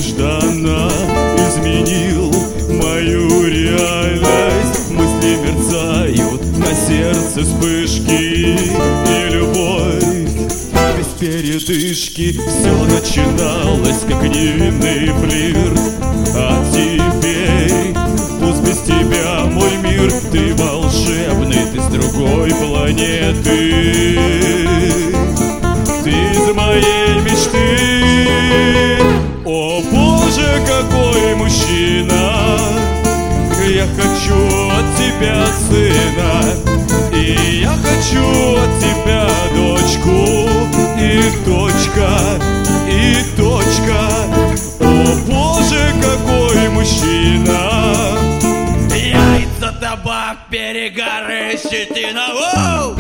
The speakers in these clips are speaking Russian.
нежданно изменил мою реальность. Мысли мерцают, на сердце вспышки и любовь без передышки. Все начиналось как невинный флирт, а теперь пусть без тебя мой мир. Ты волшебный, ты с другой планеты, ты из моей мечты. О боже, какой мужчина! Я хочу от тебя сына, и я хочу от тебя дочку, и точка, и точка. О боже, какой мужчина! Яйца, табак, перегары, щетина. Воу!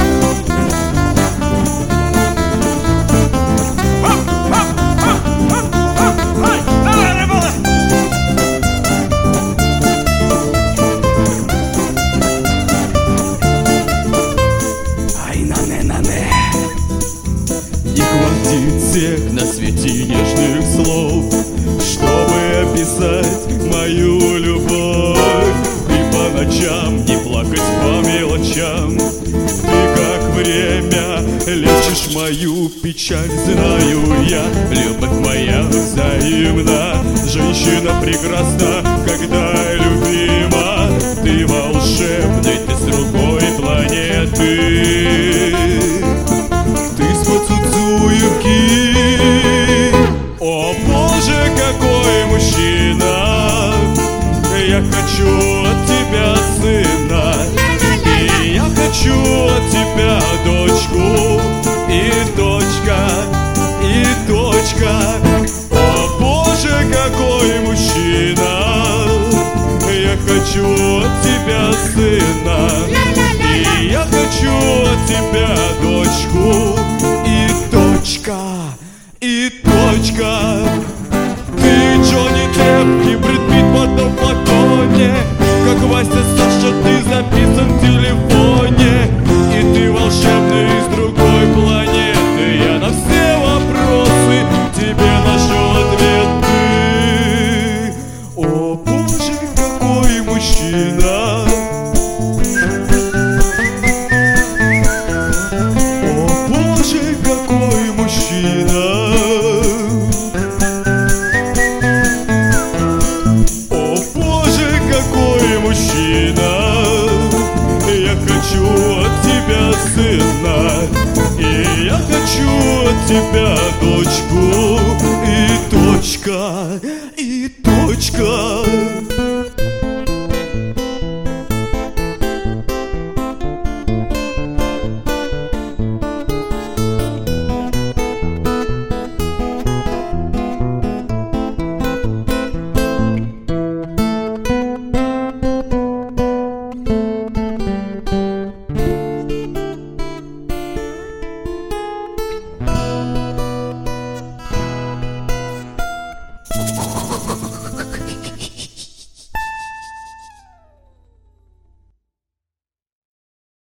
Не хватит всех на свете нежных слов, чтобы описать мою любовь. И по ночам не плакать по мелочам. Ты как время лечишь мою печаль. Знаю я, любовь моя взаимна. Женщина прекрасна, когда любима. Ты волшебный, ты с другой планеты. О боже, какой мужчина! Я хочу от тебя сына, и я хочу от тебя дочку, и точка, и точка. О боже, какой мужчина! Я хочу от тебя сына, и я хочу от тебя дочку, и точка, и точка. Ты Джонни Депп и Брэд Питт в одном флаконе, как Вася, Саша, ты записан в телефоне. И ты волшебный из другой планеты. Я на все вопросы тебе нашел ответы. О боже, какой мужчина! О боже, какой мужчина! Я хочу от тебя сына, и я хочу от тебя дочку, и точка, и точка.